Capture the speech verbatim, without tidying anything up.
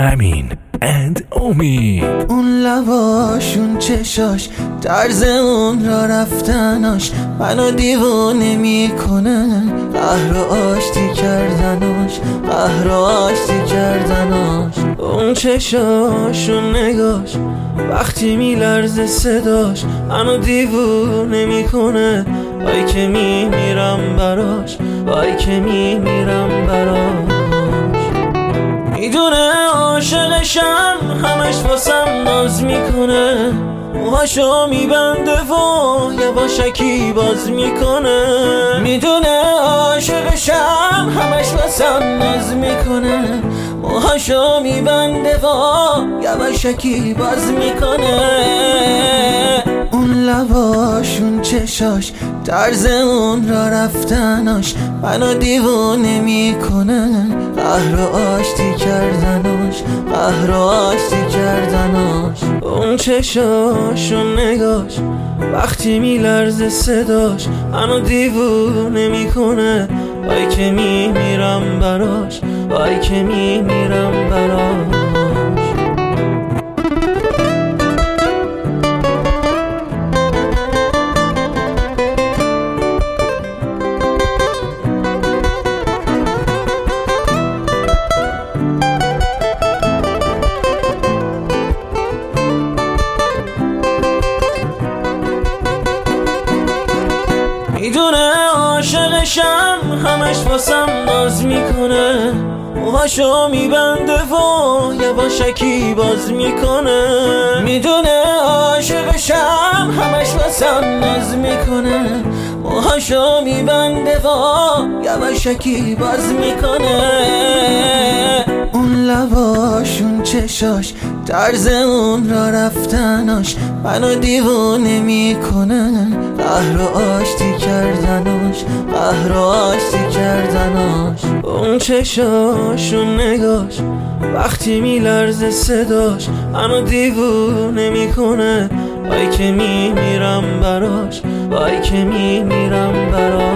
امین اند امید. اون لباش، اون چشاش، طرز اون را رفتناش منو دیوونه میکنه. قهر و آشتی کردناش، قهر و آشتی کردناش. اون چشاش، اون نگاش، وقتی میلرزه صداش منو دیوونه میکنه. وای که میمیرم براش، وای که میمیرم براش. میدونه عاشقشم، همش واسم ناز میکنه. موهاشو میبنده و یواشکی باز میکنه. میدونه عاشقشم، همش واسم ناز میکنه. موهاشو میبنده و یواشکی باز میکنه. اون لباش، اون چشاش، طرز اون را رفتناش منو دیوونه میکنه. قهر و آشتی کردناش، قهر و آشتی کردناش. اون چشاش، اون نگاش، وقتی میلرزه صداش منو دیوونه میکنه. وای که میمیرم براش، وای که میمیرم براش. میدونه عاشقشم، همش واسم ناز میکنه. موهاشو میبنده و یواشکی باز میکنه. میدونه عاشقشم، همش واسم ناز میکنه. موهاشو میبنده و یواشکی باز میکنه. اون لباش، اون چشاش، طرز اون را رفتناش منو دیوونه میکنه. قهر و آشتی کردناش، قهر و آشتی کردناش. اون چشاش، اون نگاش، وقتی میلرزه صداش منو دیوونه میکنه. وای که میمیرم براش، وای که میمیرم براش.